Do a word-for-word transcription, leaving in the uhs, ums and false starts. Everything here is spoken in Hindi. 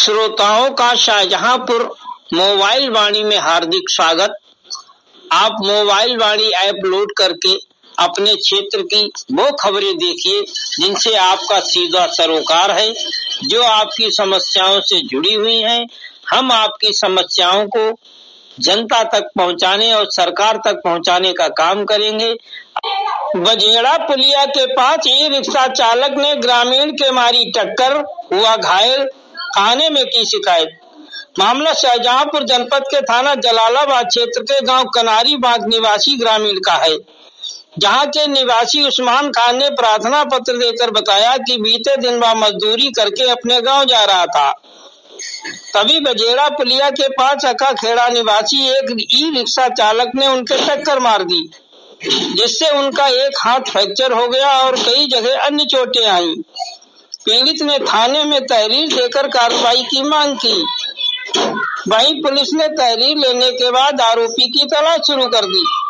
श्रोताओं का शाहजहांपुर मोबाइल वाणी में हार्दिक स्वागत। आप मोबाइल वाणी ऐप लोड करके अपने क्षेत्र की वो खबरें देखिए जिनसे आपका सीधा सरोकार है, जो आपकी समस्याओं से जुड़ी हुई हैं। हम आपकी समस्याओं को जनता तक पहुंचाने और सरकार तक पहुंचाने का काम करेंगे। बजेड़ा पुलिया के पास ई रिक्शा चालक ने ग्रामीण के मारी टक्कर, हुआ घायल, थाने में की शिकायत। मामला शाहजहांपुर जनपद के थाना जलालाबाद क्षेत्र के गांव कनारी बाग निवासी ग्रामीण का है, जहां के निवासी उस्मान खान ने प्रार्थना पत्र देकर बताया कि बीते दिन वह मजदूरी करके अपने गांव जा रहा था। तभी बजेड़ा पुलिया के पास अका खेड़ा निवासी एक ई रिक्शा चालक ने उनके टक्कर मार दी, जिससे उनका एक हाथ फ्रैक्चर हो गया और कई जगह अन्य चोटें आई। पीड़ित ने थाने में तहरीर देकर कार्रवाई की मांग की। वहीं पुलिस ने तहरीर लेने के बाद आरोपी की तलाश शुरू कर दी।